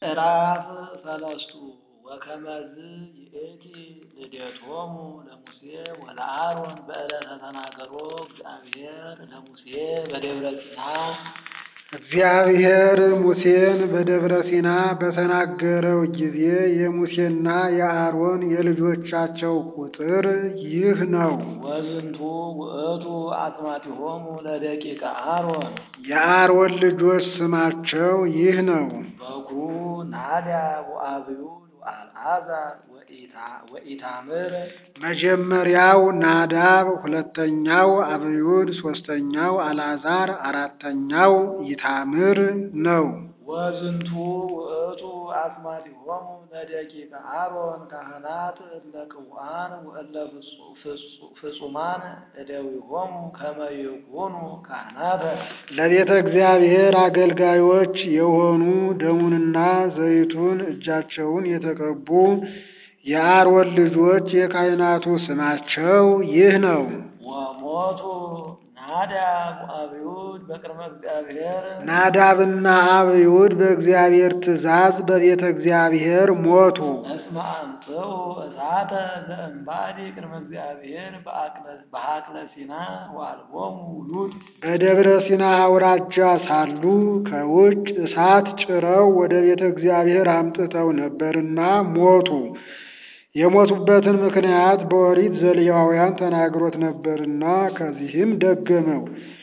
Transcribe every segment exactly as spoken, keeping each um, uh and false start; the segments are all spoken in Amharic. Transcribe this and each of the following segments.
ምዕራፍ ሰለስቱ ወከመዝ ይእቲ ልደቶሙ ለሙሴ ወለአሮን በዕለተ ተናገሮ እግዚአብሔር ለሙሴ በደብረ ሲና። እግዚአብሔር ሙሴን በደብረ ሲና በተናገረው ጊዜ የሙሴና የአሮን የልጆቻቸው ቁጥር ይህ ነው። ወዝንቱ ውእቱ አስማቲሆሙ ለደቂቀ አሮን። የአሮን ልጆች ስማቸው ይህ ነው። በኩሩ ናዳብ ወአብዩድ ወአልዓዛር ወኢታምር። መጀመሪያው ናዳብ፣ ሁለተኛው አብዩድ፣ ሶስተኛው አልዓዛር፣ አራተኛው ኢታምር ነው። ወዝንቱ ውእቱ አስማቲሆሙ ለደቂቀ አሮን ካህናት እለ ቅቡአን ወእለ ፍጹማን እደዊሆሙ ከመ ይኩኑ ካህናተ። ለቤተ እግዚአብሔር አገልጋዮች የሆኑ ደሙንና ዘይቱን እጃቸውን የተቀቡ የአሮን ልጆች የካህናቱ ስማቸው ይህ ነው። ወሞቱ ናዳብ ወአብዩድ በቅድመ እግዚአብሔር። ናዳብና አብዩድ በእግዚአብሔር ትእዛዝ በቤተ እግዚአብሔር ሞቱ። እስመ አምጽኡ እሳተ ዘእምባዲ ቅድመ እግዚአብሔር በሀቅለ ሲና ወአልቦሙ ውሉድ። በደብረ ሲና አውራጃ ሳሉ ከውጭ እሳት ጭረው ወደ ቤተ እግዚአብሔር አምጥተው ነበርና ሞቱ። የሞቱበትን ምክንያት በኦሪት ዘሌዋውያን ተናግሮት ነበርና ከዚህም ደገመው።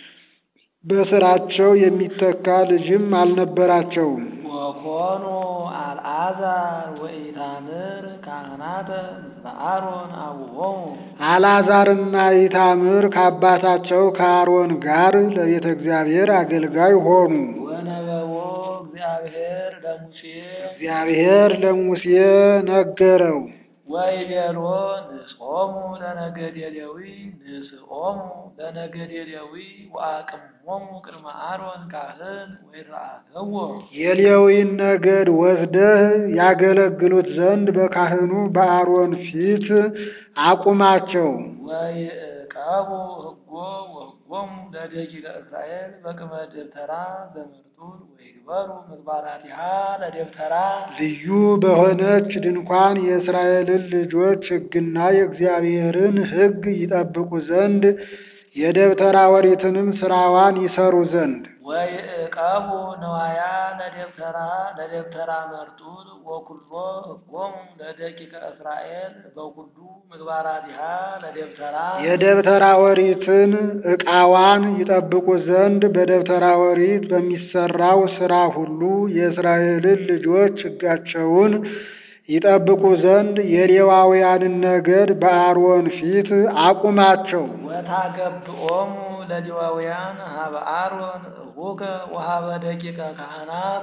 በስራቸው የሚተካ ልጅም አልነበራቸውም። ወኮኑ አልዓዛር ወኢታምር ካህናተ ምስለ አሮን አቡሆሙ። አልዓዛርና ኢታምር ከአባታቸው ከአሮን ጋር ለቤተ እግዚአብሔር አገልጋይ ሆኑ። ወነበቦ እግዚአብሔር ለሙሴ። እግዚአብሔር ለሙሴ ነገረው። ወይቤሎ ንስኦሙ ለነገደ ሌዊ ንስኦሙ ለነገደ ሌዊ ወአቅምሞሙ ቅድመ አሮን ካህን ወይራእዎ። የሌዊን ነገድ ወስደህ ያገለግሉት ዘንድ በካህኑ በአሮን ፊት አቁማቸው። ወይዕቀቡ ሕጎ ወሕጎሙ ለደቂቀ እስራኤል በቅድመ ደብተራ ዘመርጡል ወይግበሩ ምግባራቲሃ ለደብተራ። ልዩ በሆነች ድንኳን የእስራኤልን ልጆች ሕግና የእግዚአብሔርን ሕግ ይጠብቁ ዘንድ የደብተራ ኦሪትንም ሥራዋን ይሰሩ ዘንድ። ወይዕቀቡ ነዋያ ለደብተራ ለደብተራ መርጡል ወኩሎ ሕጎሙ ለደቂቀ እስራኤል በኩሉ ምግባራቲሃ ለደብተራ። የደብተራ ኦሪትን ዕቃዋን ይጠብቁ ዘንድ በደብተራ ኦሪት በሚሰራው ሥራ ሁሉ የእስራኤልን ልጆች ሕጋቸውን ይጠብቁ ዘንድ የሌዋውያንን ነገድ በአሮን ፊት አቁማቸው። ወታገብኦሙ ለሌዋውያን ሀበ አሮን እቡከ ወሀበ ደቂቀ ካህናት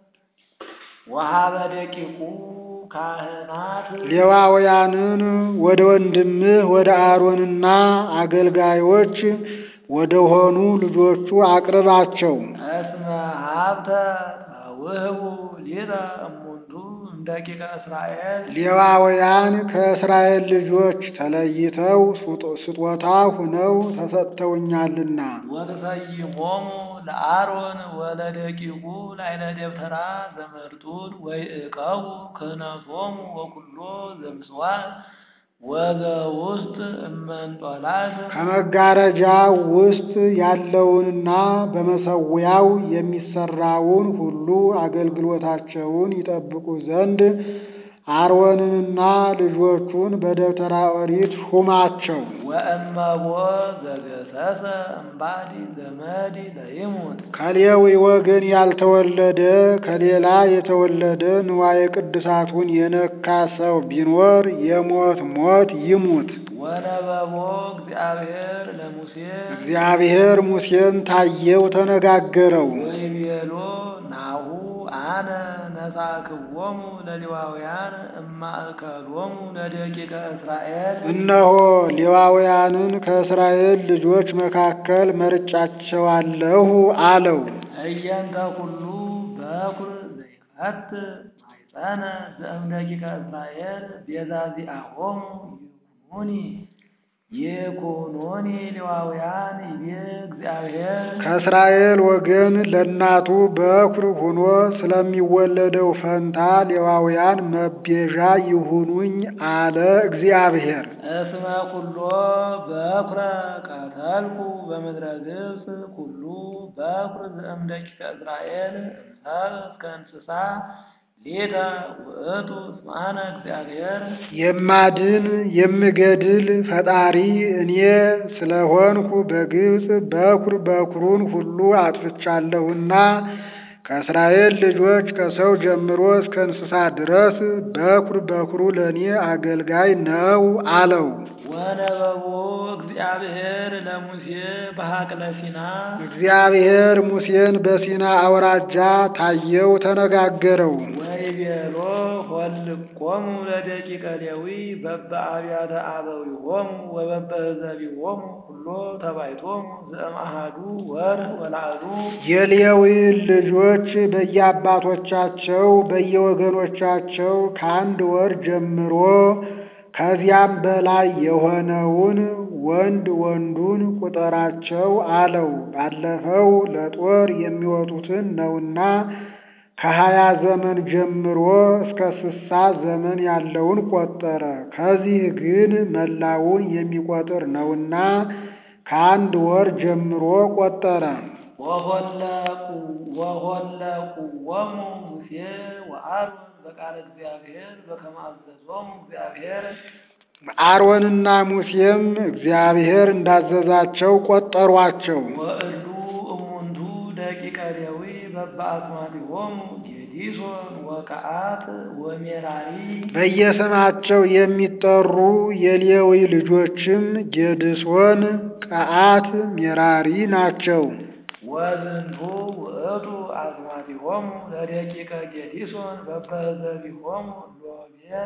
ወሀበ ደቂቁ ካህናት። ሌዋውያንን ወደ ወንድምህ ወደ አሮንና አገልጋዮች ወደ ሆኑ ልጆቹ አቅርባቸው። እስመ ሀብተ ውህቡ ሊተ እሙንቱ ደቂቀ እስራኤል። ሌዋውያን ከእስራኤል ልጆች ተለይተው ስጦታ ሁነው ተሰጥተውኛልና። ወትሰይሞሙ ለአሮን ወለደቂቁ ላዕለ ደብተራ ዘመርጡል ወይዕቀቡ ክህነቶሙ ወኩሎ ዘምጽዋዕ ወዘውስጥ እመንጦላት። ከመጋረጃ ውስጥ ያለውንና በመሰዊያው የሚሰራውን ሁሉ አገልግሎታቸውን ይጠብቁ ዘንድ አሮንንና ልጆቹን በደብተራ ኦሪት ሹማቸው። ወእመቦ ዘገሰሰ እምባዲ ዘመዲ ለይሙት። ከሌዊ ወገን ያልተወለደ ከሌላ የተወለደ ንዋየ ቅድሳቱን የነካ ሰው ቢኖር የሞት ሞት ይሙት። ወነበቦ እግዚአብሔር ለሙሴ። እግዚአብሔር ሙሴን ታየው፣ ተነጋገረው። ወይቤሎ ናሁ አነ ነሳክዎሙ ለሌዋውያን እማእከሎሙ ለደቂቀ እስራኤል። እነሆ ሌዋውያንን ከእስራኤል ልጆች መካከል መርጫቸዋለሁ አለው። እየንተ ኩሉ በኩር ዘይፈት ማኅፀነ ዘእምደቂቀ እስራኤል ቤዛ ዚአሆሙ ይኩኑኒ ይኩኖኒ ሌዋውያን ይቤ እግዚአብሔር ከእስራኤል ወገን ለእናቱ በኵር ሆኖ ስለሚወለደው ፈንታ ሌዋውያን መቤዣ ይሁኑኝ አለ እግዚአብሔር። እስመ ኩሎ በኵረ ቀተልኩ በምድረ ግብፅ ኩሉ በኵር ዘእምደቂቀ እስራኤል እምሰብእ እስከ እንስሳ ሌተ ውእቱ እስመ አነ እግዚአብሔር የማድን የምገድል ፈጣሪ እኔ ስለሆንኩ በግብፅ በኵር በኵሩን ሁሉ አጥፍቻለሁና ከእስራኤል ልጆች ከሰው ጀምሮ እስከ እንስሳ ድረስ በኵር በኵሩ ለእኔ አገልጋይ ነው አለው። ወነበቦ እግዚአብሔር ለሙሴ በሐቅለ ሲና እግዚአብሔር ሙሴን በሲና አውራጃ ታየው፣ ተነጋገረው። ወይቤሎ ኆልቆሙ ለደቂቀ ሌዊ በበአብያተ አበዊሆሙ ወበበህዘቢሆሙ ኩሎ ተባይቶሙ ዘእምአሐዱ ወርኅ ወላዕሉ የሌዊን ልጆች በየአባቶቻቸው በየወገኖቻቸው ከአንድ ወር ጀምሮ ከዚያም በላይ የሆነውን ወንድ ወንዱን ቁጠራቸው አለው። ባለፈው ለጦር የሚወጡትን ነውና ከሀያ ዘመን ጀምሮ እስከ ስሳ ዘመን ያለውን ቆጠረ። ከዚህ ግን መላውን የሚቆጥር ነውና ከአንድ ወር ጀምሮ ቆጠረ። ወሆለቁዎሙ ሙሴ ወአሮን በቃለ እግዚአብሔር በከመ አዘዞሙ እግዚአብሔር አሮንና ሙሴም እግዚአብሔር እንዳዘዛቸው ቆጠሯቸው። ወእሉ እሙንቱ ደቂቀ ሌዊ በበአስማቲሆሙ ጌዲሶን ወቀዓት ወሜራሪ በየስማቸው የሚጠሩ የሌዊ ልጆችም ጌድሶን፣ ቀዓት፣ ሜራሪ ናቸው። ወዝንቱ ውእቱ አስማቲሆሙ ለደቂቀ ጌዲሶን በበህዘቢሆሙ ሎቤን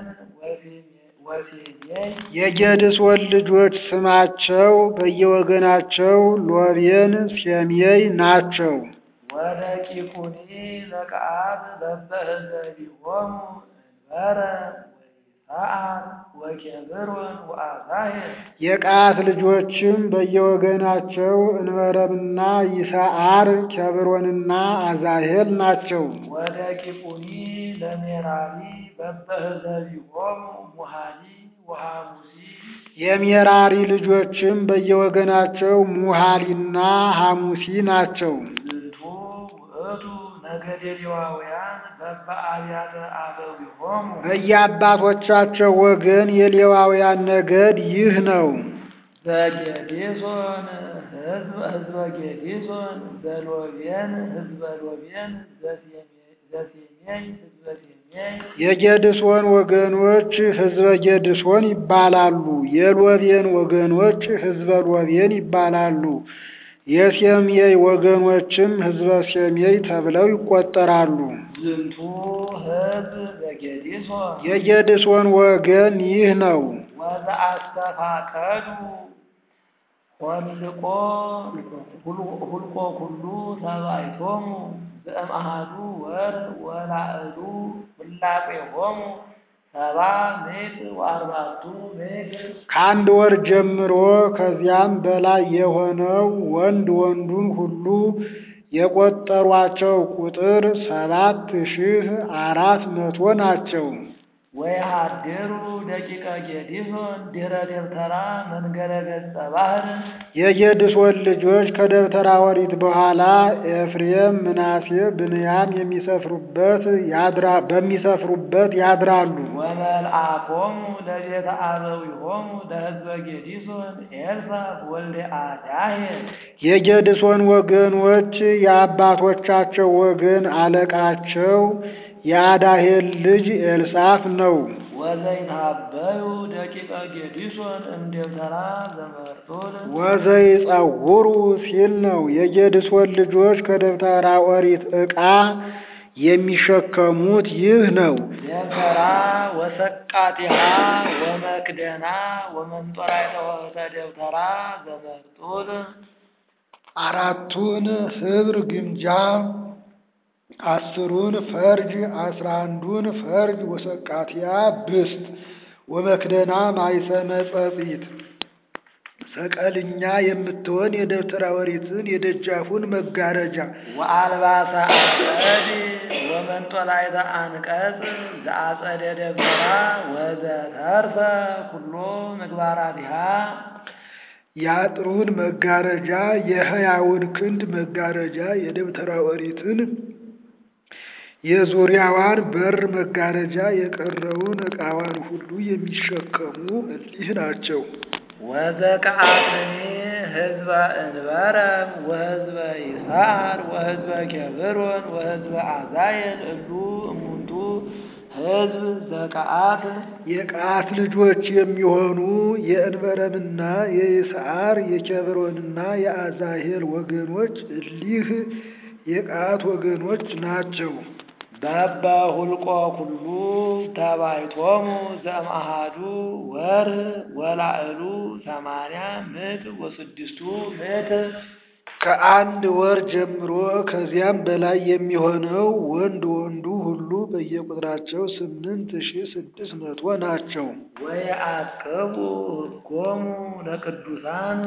ወሴሜይ የጌድሶን ልጆች ስማቸው በየወገናቸው ሎቤን፣ ሴሜይ ናቸው። ወደቂቁኒ ለቀዓት በበህዘቢሆሙ እንበረ ወይስዓር ወኬብሮን ወአዛሄል የቀዓት ልጆችም በየወገናቸው እንበረምና ይስዓር፣ ኬብሮንና አዛሄል ናቸው። ወደቂቁኒ ለሜራሪ በበህዘቢሆሙ ሙሃሊ ወሐሙሲ የሜራሪ ልጆችም በየወገናቸው ሙሃሊና ሐሙሲ ናቸው። ዝንቱ ውእቱ ነገደ ሌዋውያን በበአብያተ አበዊሆሙ በየአባቶቻቸው ወገን የሌዋውያን ነገድ ይህ ነው። ዘጌዴሶን ህዝበ ህዝበ ጌዴሶን ዘሎቤን ህዝበ ሎቤን ዘሴሜይ ህዝበ ሴሜይ የጌድሶን ወገኖች ህዝበ ጌድሶን ይባላሉ። የሎቤን ወገኖች ህዝበ ሎቤን ይባላሉ። የሴሜይ ወገኖችም ህዝበ ሴሜይ ተብለው ይቆጠራሉ። ዝንቱ ህዝብ ዘጌዴሶን የጌድሶን ወገን ይህ ነው። ወዘአስተፋቀዱ ኆልቆ ሁልቆ ኩሉ ተባይቶሙ ዘእምአሐዱ ወርኅ ወላዕሉ ውላቄሆሙ ሰባ ምዕት ወአርባዕቱ ምዕት ከአንድ ወር ጀምሮ ከዚያም በላይ የሆነው ወንድ ወንዱን ሁሉ የቆጠሯቸው ቁጥር ሰባት ሺህ አራት መቶ ናቸው። ወየሃድሩ ደቂቀ ጌዲሶን ድኅረ ደብተራ መንገደ ገጸ ባሕር የጌድሶን ልጆች ከደብተራ ኦሪት በኋላ ኤፍሬም፣ ምናሴ፣ ብንያም የሚሰፍሩበት ያድራ በሚሰፍሩበት ያድራሉ። ወመልአኮሙ ለቤተ አበዊሆሙ ለሕዝበ ጌዲሶን ኤልሳፍ ወልደ አዳሄል የጌድሶን ወገኖች የአባቶቻቸው ወገን አለቃቸው የአዳሄል ልጅ ኤልሳፍ ነው። ወዘይታበዩ ደቂቀ ጌዲሶን እምደብተራ ዘመርጡል ወዘይጸውሩ ሲል ነው። የጌድሶን ልጆች ከደብተራ ኦሪት ዕቃ የሚሸከሙት ይህ ነው። ደብተራ ወሰቃቲሃ ወመክደና ወመንጦራይተ ወህተ ደብተራ ዘመርጡል አራቱን ኅብር ግምጃ፣ አስሩን ፈርጅ፣ አስራ አንዱን ፈርጅ ወሰቃቲያ ብስት ወመክደና ማይሰመ ጸጺት ሰቀልኛ የምትሆን የደብተራ ኦሪትን የደጃፉን መጋረጃ ወአልባሰ አጸድ ወመንጦላዕተ አንቀጽ ዘአጸደ ደብተራ ወዘተርፈ ኩሎ ምግባራቲሃ የአጥሩን መጋረጃ የሕያውን ክንድ መጋረጃ የደብተራ ኦሪትን የዙሪያዋን በር መጋረጃ የቀረውን ዕቃዋን ሁሉ የሚሸከሙ እሊህ ናቸው። ወዘከአትኒ ህዝበ እንበረም ወህዝበ ይስዓር ወህዝበ ኬብሮን ወህዝበ አዛሄል እሉ እሙንቱ ህዝብ ዘከአት የቀዓት ልጆች የሚሆኑ የእንበረምና የይስዓር የኬብሮንና የአዛሄል ወገኖች እሊህ የቀዓት ወገኖች ናቸው። በበ ሁልቆ ኩሉ ተባይቶሙ ዘእምአሐዱ ወርኅ ወላዕሉ ሰማንያ ምዕት ወስድስቱ ምዕት ከአንድ ወር ጀምሮ ከዚያም በላይ የሚሆነው ወንድ ወንዱ ሁሉ በየቁጥራቸው ስምንት ሺህ ስድስት መቶ ናቸው። ወየዐቅቡ ሕጎሙ ለቅዱሳን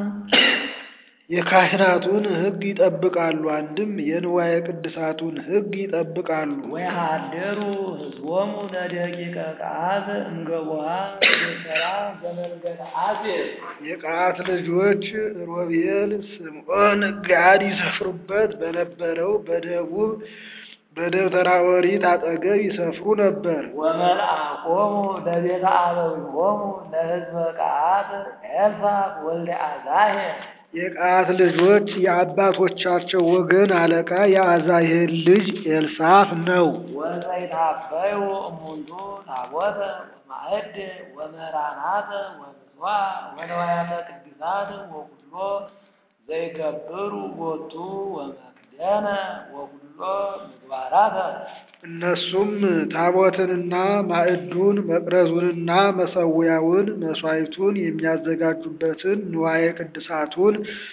የካህናቱን ሕግ ይጠብቃሉ። አንድም የንዋየ ቅድሳቱን ሕግ ይጠብቃሉ። ወየሐድሩ ሕዝቦሙ ለደቂቀ ቀዓት እምገቦሃ ደብተራ ዘመንገለ አሴር የቀዓት ልጆች ሮቤል፣ ስምዖን፣ ጋድ ይሰፍሩበት በነበረው በደቡብ በደብተራ ኦሪት አጠገብ ይሰፍሩ ነበር። ወመልአኮሙ ለቤተ አበዊሆሙ ለሕዝበ ቀዓት ኤልሳፍ ወልደ አዛሄል የቀዓት ልጆች የአባቶቻቸው ወገን አለቃ የአዛሄል ልጅ ኤልሳፍ ነው። ወዘይታበዩ እሙንቱ ታቦተ ወማዕድ ወመራናተ ወምጽዋዕ ወነዋያተ ቅድሳት ወኩሎ ዘይገብሩ ቦቱ ወመክደነ ወኩሎ ምግባራተ እነሱም ታቦትንና ማዕዱን መቅረዙንና መሠዊያውን መሥዋዕቱን የሚያዘጋጁበትን ንዋየ ቅድሳቱን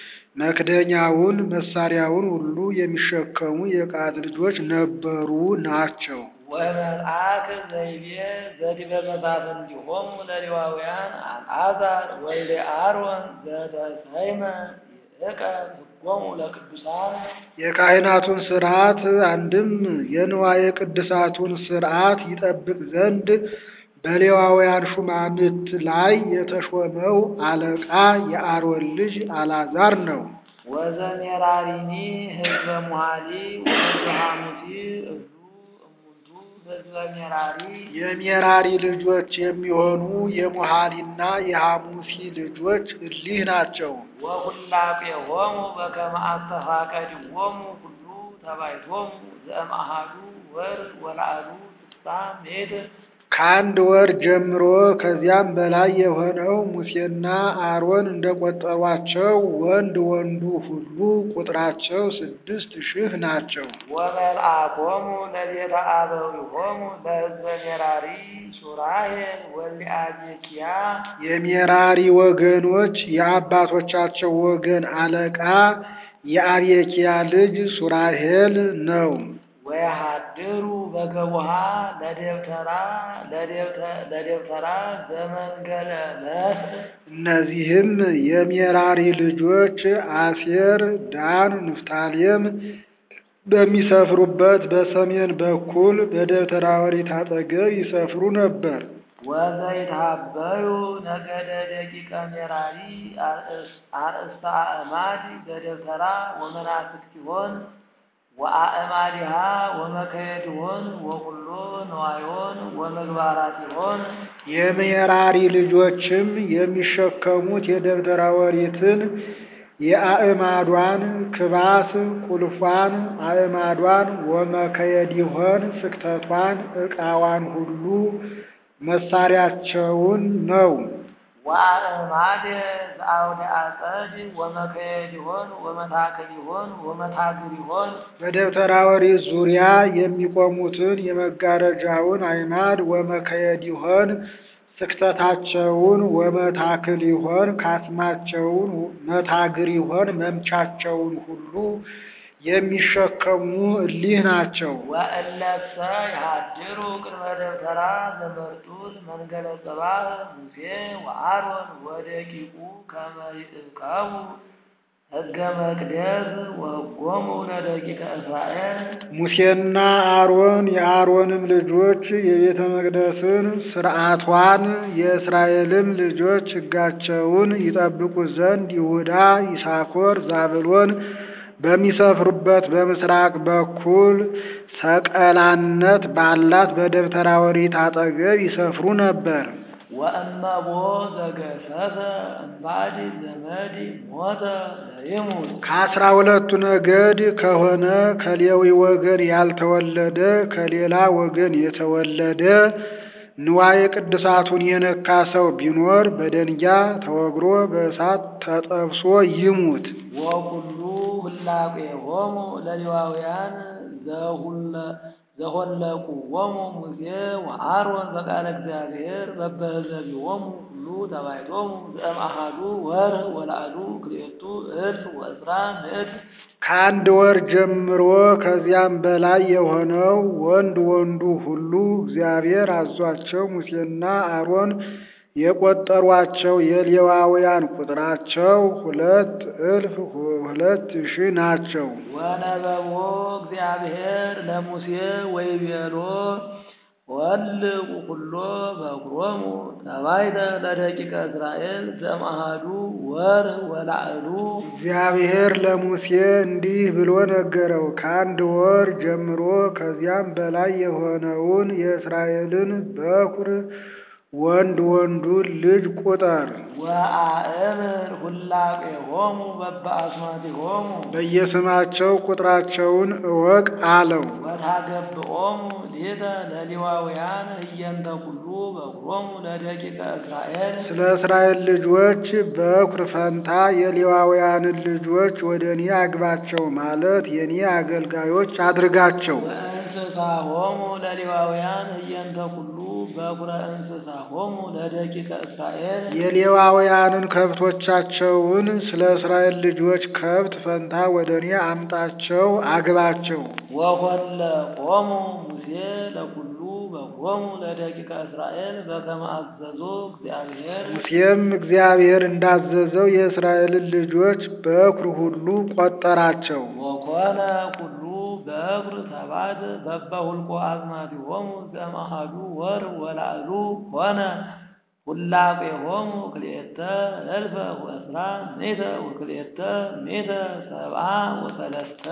መክደኛውን መሳሪያውን ሁሉ የሚሸከሙ የቀዓት ልጆች ነበሩ ናቸው። ወመልአክ ዘይቤ ዘዲበ መሳፍንቲሆሙ ለሌዋውያን አልዓዛር ወልደ አሮን ዘተሰይመ ይዕቀብ ሕጎሙ ለቅዱሳን የካህናቱን ሥርዓት አንድም የንዋየ ቅድሳቱን ሥርዓት ይጠብቅ ዘንድ በሌዋውያን ሹማምት ላይ የተሾመው አለቃ የአሮን ልጅ አልዓዛር ነው። ወዘሜራሪኒ ሕዝበ ሙሃሊ ወሕዝበ ሐሙሲ እሉ እሙንቱ ሕዝበ ሜራሪ የሜራሪ ልጆች የሚሆኑ የሙሃሊና የሐሙሲ ልጆች እሊህ ናቸው። ወኩላቄሆሙ በከመ አስተፋቀድዎሙ ኩሉ ተባይቶሙ ዘእምአሐዱ ወርኅ ወላዕሉ ስድሳ ምዕት ከአንድ ወር ጀምሮ ከዚያም በላይ የሆነው ሙሴና አሮን እንደቆጠሯቸው ወንድ ወንዱ ሁሉ ቁጥራቸው ስድስት ሺህ ናቸው። ወመልአኮሙ ለቤተ አበዊሆሙ ለሕዝበ ሜራሪ ሱራሄል ወልደ አቤክያ የሜራሪ ወገኖች የአባቶቻቸው ወገን አለቃ የአቤክያ ልጅ ሱራሄል ነው። ወየሐድሩ በገቦሃ ለደብተራ ለደብተራ ዘመንገለ መስእ እነዚህም የሜራሪ ልጆች አሴር፣ ዳን፣ ንፍታሌም በሚሰፍሩበት በሰሜን በኩል በደብተራ ኦሪት አጠገብ ይሰፍሩ ነበር። ወዘይታበዩ ነገደ ደቂቀ ሜራሪ አርእስተ አእማድ በደብተራ ወመናፍቅቲሆን ወአእማዲሃ ወመከየድሆን ወኩሎ ነዋዮን ወምግባራቲሆን የሜራሪ ልጆችም የሚሸከሙት የደብተራ ኦሪትን የአእማዷን ክባስ ቁልፏን አእማዷን ወመከየዲሆን ስክተቷን ዕቃዋን ሁሉ መሳሪያቸውን ነው። ወአእማድ ዘአውደ አጸድ ወመከየዲሆን ወመታክሊሆን ወመታግሪሆን በደብተራ ኦሪት ዙሪያ የሚቆሙትን የመጋረጃውን አዕማድ ወመከየዲሆን ስክተታቸውን ወመታክሊሆን ካስማቸውን መታግሪሆን መምቻቸውን ሁሉ የሚሸከሙ እሊህ ናቸው። ወእለሰ ይሃድሩ ቅድመ ደብተራ ዘመርጡት መንገለ ጽባህ ሙሴ ወአሮን ወደቂቁ ከመ ይዕቀቡ ሕገ መቅደስ ወሕጎሙ ለደቂቀ እስራኤል። ሙሴና አሮን የአሮንም ልጆች የቤተ መቅደስን ሥርዓቷን የእስራኤልም ልጆች ሕጋቸውን ይጠብቁ ዘንድ ይሁዳ፣ ይሳኮር፣ ዛብሎን በሚሰፍሩበት በምስራቅ በኩል ሰቀላነት ባላት በደብተራ ኦሪት አጠገብ ይሰፍሩ ነበር። ወእመቦ ዘገሰሰ እምባዲ ዘመዲ ሞተ ለይሙት። ከአስራ ሁለቱ ነገድ ከሆነ ከሌዊ ወገን ያልተወለደ ከሌላ ወገን የተወለደ ንዋየ ቅድሳቱን የነካ ሰው ቢኖር በደንጊያ ተወግሮ በእሳት ተጠብሶ ይሙት። ወኩሉ ህላቄሆሙ ለሌዋውያን ዘሆለቁዎሙ ሙሴ ወአሮን በቃለ እግዚአብሔር በበህዘቢሆሙ ሁሉ ተባይቶሙ ዘእምአሐዱ ወርኅ ወላዕሉ ክልኤቱ እልፍ ወዕስራ ምዕት። ከአንድ ወር ጀምሮ ከዚያም በላይ የሆነው ወንድ ወንዱ ሁሉ እግዚአብሔር አዟቸው ሙሴና አሮን የቆጠሯቸው የሌዋውያን ቁጥራቸው ሁለት እልፍ ሁለት ሺህ ናቸው። ወነበቦ እግዚአብሔር ለሙሴ ወይቤሎ ወልቁ ኩሎ በኵሮሙ ተባይተ ለደቂቀ እስራኤል ዘእምአሐዱ ወርኅ ወላዕሉ። እግዚአብሔር ለሙሴ እንዲህ ብሎ ነገረው። ከአንድ ወር ጀምሮ ከዚያም በላይ የሆነውን የእስራኤልን በኵር ወንድ ወንዱን ልጅ ቁጠር። ወአእምር ሁላቄሆሙ በበአስማቲሆሙ በየስማቸው ቁጥራቸውን እወቅ አለው። ወታገብኦሙ ሌተ ለሌዋውያን ህየንተ ኩሉ በኵሮሙ ለደቂቀ እስራኤል። ስለ እስራኤል ልጆች በኵር ፈንታ የሌዋውያንን ልጆች ወደ እኔ አግባቸው ማለት የእኔ አገልጋዮች አድርጋቸው። ወእንስሳሆሙ ለሌዋውያን ህየንተ ኩሉ በኵረ እንስሳሆሙ ለደቂቀ እስራኤል። የሌዋውያንን ከብቶቻቸውን ስለ እስራኤል ልጆች ከብት ፈንታ ወደ እኔ አምጣቸው አግባቸው። ወኮለቆሙ ሙሴ ለኩሉ በኵሮሙ ለደቂቀ እስራኤል በከመ አዘዞ እግዚአብሔር። ሙሴም እግዚአብሔር እንዳዘዘው የእስራኤልን ልጆች በኵር ሁሉ ቆጠራቸው። ወኮነ ኩሉ በኵር ተባት በበሁልቆ አዝማቲሆሙ ዘእምአሐዱ ወርኅ ወላዕሉ ኮነ ሁላቄሆሙ ክልኤተ እልፈ ወዕስራ ምእተ ወክልኤተ ምእተ ሰብዓ ወሰለስተ።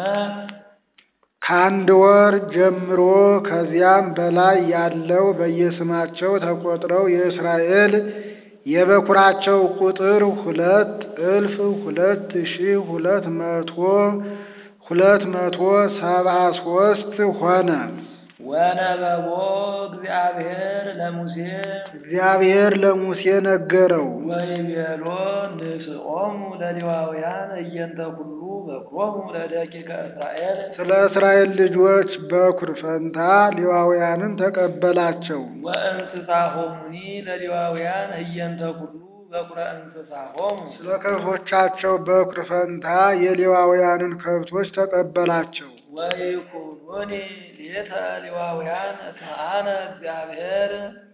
ከአንድ ወር ጀምሮ ከዚያም በላይ ያለው በየስማቸው ተቆጥረው የእስራኤል የበኵራቸው ቁጥር ሁለት እልፍ ሁለት ሺህ ሁለት መቶ ሁለት መቶ ሰባ ሦስት ሆነ። ወነበቦ እግዚአብሔር ለሙሴ እግዚአብሔር ለሙሴ ነገረው። ወይቤሎ ንስኦሙ ለሌዋውያን ህየንተ ኩሉ በኵሮሙ ለደቂቀ እስራኤል። ስለ እስራኤል ልጆች በኵር ፈንታ ሌዋውያንን ተቀበላቸው። ወእንስሳሆሙኒ ለሌዋውያን ህየንተ ኩሉ በኵረ እንስሳሆሙ። ስለ ከብቶቻቸው በኵር ፈንታ የሌዋውያንን ከብቶች ተቀበላቸው። ወይኩኑኒ ሌተ ሌዋውያን እስመ አነ እግዚአብሔር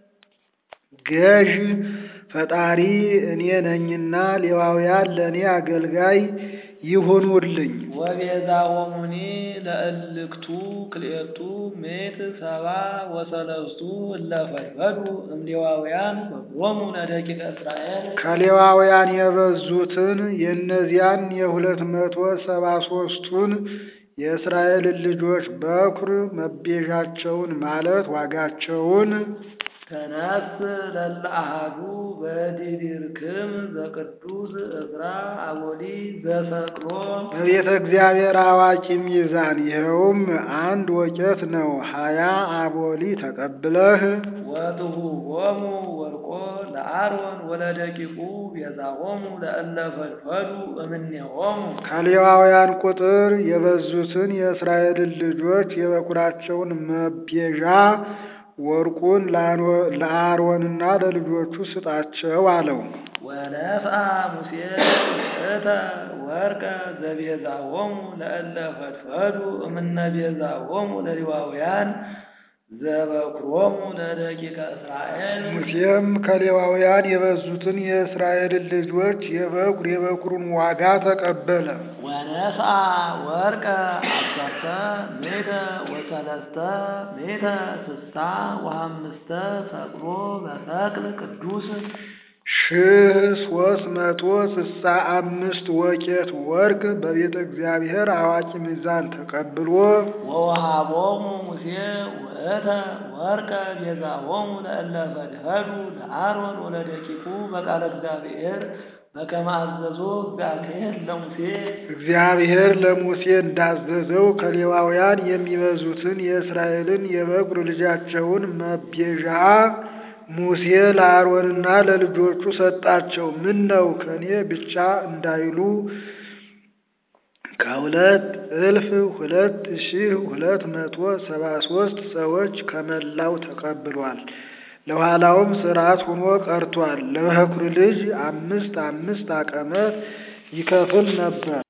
ገዥ ፈጣሪ እኔ ነኝና ሌዋውያን ለእኔ አገልጋይ ይሁኑልኝ። ወቤዛሆሙኒ ለእልክቱ ክልኤቱ ምእት ሰባ ወሰለስቱ እለ ፈድፈዱ እምሌዋውያን በኵሮሙ ለደቂቀ እስራኤል። ከሌዋውያን የበዙትን የእነዚያን የሁለት መቶ ሰባ ሦስቱን የእስራኤልን ልጆች በኵር መቤዣቸውን ማለት ዋጋቸውን ተነስ ለለአሐዱ በዲድርክም ዘቅዱስ ዕዝራ አቦሊ ዘሰቅሎ። በቤተ እግዚአብሔር አዋቂ ሚዛን ይኸውም አንድ ወቄት ነው። ሀያ አቦሊ ተቀብለህ ወትሁቦሙ ወርቆ ለአሮን ወለደቂቁ ቤዛሆሙ ለእለ ፈድፈዱ እምኔሆሙ። ከሌዋውያን ቁጥር የበዙትን የእስራኤልን ልጆች የበኵራቸውን መቤዣ ወርቁን ለአሮንና ለልጆቹ ስጣቸው አለው። ወነስአ ሙሴ ውእተ ወርቀ ዘቤዛሆሙ ለእለ ፈድፈዱ እምነ ቤዛሆሙ ለሌዋውያን ዘበኩሮሙ ለደቂቀ እስራኤል። ሙሴም ከሌዋውያን የበዙትን የእስራኤልን ልጆች የበኩር የበኩሩን ዋጋ ተቀበለ። ወነስአ ወርቀ አሰርተ ሜተ ወሰለስተ ሜተ ስሳ ወሐምስተ ሰቅሎ በሰቅል ቅዱስ ሺህ ሦስት መቶ ስሳ አምስት ወቄት ወርቅ በቤተ እግዚአብሔር አዋቂ ሚዛን ተቀብሎ ወወሃቦሙ ሙሴ ውእተ ወርቀ ቤዛሆሙ ለእለ ፈድፈዱ ለአሮን ወለደቂቁ በቃለ እግዚአብሔር በከመ አዘዞ እግዚአብሔር ለሙሴ። እግዚአብሔር ለሙሴ እንዳዘዘው ከሌዋውያን የሚበዙትን የእስራኤልን የበኩር ልጃቸውን መቤዣ ሙሴ ለአሮንና ለልጆቹ ሰጣቸው። ምን ነው ከኔ ብቻ እንዳይሉ ከሁለት እልፍ ሁለት ሺህ ሁለት መቶ ሰባ ሦስት ሰዎች ከመላው ተቀብሏል። ለኋላውም ሥርዓት ሆኖ ቀርቷል። ለበኩር ልጅ አምስት አምስት አቀመት ይከፍል ነበር።